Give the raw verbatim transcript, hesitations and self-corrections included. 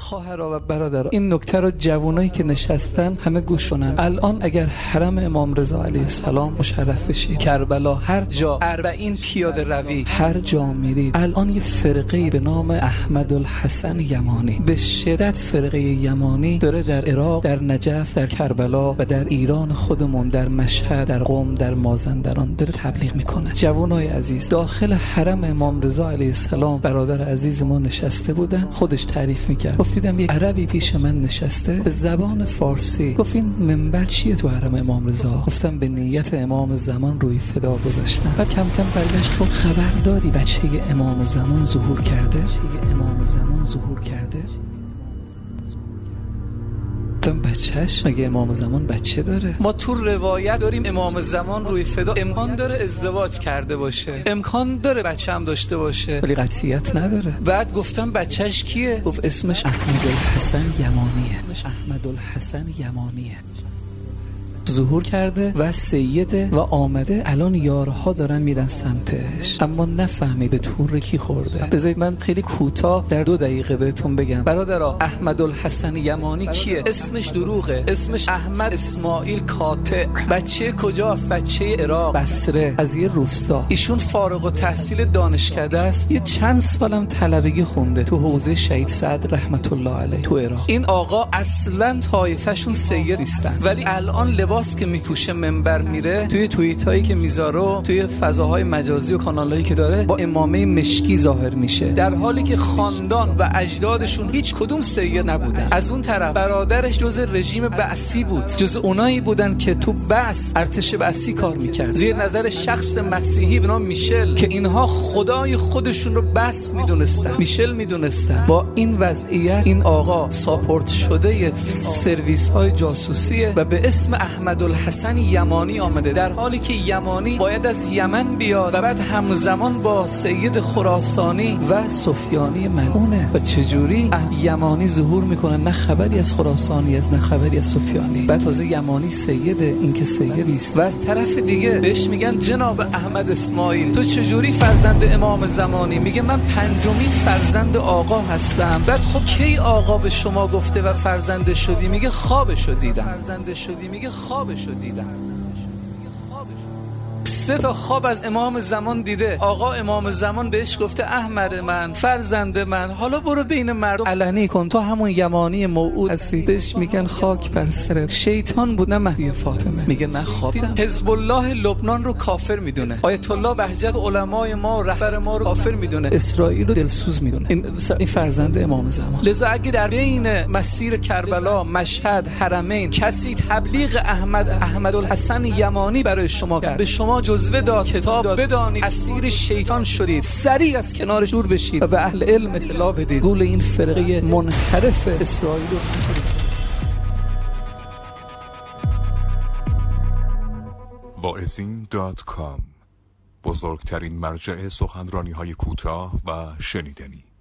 خواهرها و برادرها، این نکته رو جوانایی که نشستن همه گوش کنن. الان اگر حرم امام رضا علیه السلام مشرف بشید، کربلا، هر جا اربعین پیاده روی، هر جا میرید، الان یه فرقه به نام احمد الحسن یمانی، به شدت فرقه یمانی داره در عراق، در نجف، در کربلا و در ایران خودمون، در مشهد، در قم، در مازندران داره تبلیغ میکنه. جوانای عزیز داخل حرم امام رضا علیه السلام برادر عزیز ما نشسته بودن، خودش تعریف میکرد. گفتیدم یک عربی پیش من نشسته به زبان فارسی، گفت این منبر چیه تو حرم امام رضا؟ گفتم به نیت امام زمان روی فدا گذاشتم. بعد کم کم برگشت، خب خبر داری بچه امام زمان ظهور کرده؟ بچه امام زمان ظهور کرده؟ بچهش مگه امام زمان بچه داره؟ ما تو روایت داریم امام زمان روی فدا امکان داره ازدواج کرده باشه، امکان داره بچه هم داشته باشه، ولی قطعیت نداره. بعد گفتم بچهش کیه؟ گفت اسمش احمد الحسن یمانیه. اسمش احمد الحسن یمانیه. ظهور کرده و سیده و آمده، الان یارها دارن میرن سمتش، اما نفهمید به تور کی خورده. بذارید من خیلی کوتاه در دو دقیقه بهتون بگم. برادرها، احمد الحسن یمانی کیه؟ اسمش دروغه، اسمش احمد اسماعیل کاطع. بچه کجاست؟ بچه عراق، بصره، از یه روستا. ایشون فارغ التحصیل دانشکده است، یه چند سالم طلبگی خونده تو حوزه شهید سعد رحمت الله علیه تو عراق. این آقا اصلا طایفه‌شون سید نیستن، ولی الان لباس که میپوشه منبر میره، توی توییت هایی که میذاره، توی فضاهای مجازی و کانالایی که داره، با امامه مشکی ظاهر میشه، در حالی که خاندان و اجدادشون هیچ کدوم سید نبودن. از اون طرف برادرش جز رژیم بعثی بود، جز اونایی بودن که تو بعث ارتش بعثی کار میکرد، زیر نظر شخص مسیحی به نام میشل، که اینها خدای خودشون رو بس میدونستن، میشل میدونستن. با این وضعیت این آقا ساپورت شده سرویس های جاسوسیه و به اسم احمد الحسن یمانی آمده، در حالی که یمانی باید از یمن بیاد و بعد همزمان با سید خراسانی و سفیانی ملعونه. و چجوری یمانی ظهور میکنه؟ نه خبری از خراسانی از، نه خبری از سفیانی. بعد تازه یمانی سیده، این که سید نیست. و از طرف دیگه بهش میگن جناب احمد اسماعیل تو چجوری فرزند امام زمانی؟ میگه من پنجمین فرزند آقا هستم. بعد خب کی آقا به شما گفته و فرزند شدی؟ میگه خوابشو دیدم. فرزند شدی؟ میگه خوابشو دیدم. سه تا خواب از امام زمان دیده. آقا امام زمان بهش گفته احمد من، فرزند من، حالا برو بین مردم علنی کن تو همون یمانی موعود هستی. بهش میگن خاک بر سرت. شیطان بود نه مهدی فاطمه. میگه نه خواب دیدم. حزب الله لبنان رو کافر میدونه، آیت الله بهجت علمای ما و رهبر ما رو کافر میدونه، اسرائیل رو دلسوز میدونه. این این فرزند امام زمان. لذا اگه در بین مسیر کربلا، مشهد، حرمین کسی تبلیغ احمد احمد الحسن یمانی برای شما کرد، به شما جزوه داد، کتاب داد، بدانید اسیر شیطان شدید، سریع از کنارش دور بشید و به اهل علم اطلاع بدید. گول این فرقه منحرف اسرائیل رو واعظین دات کام، بزرگترین مرجع سخنرانی های کوتاه و شنیدنی.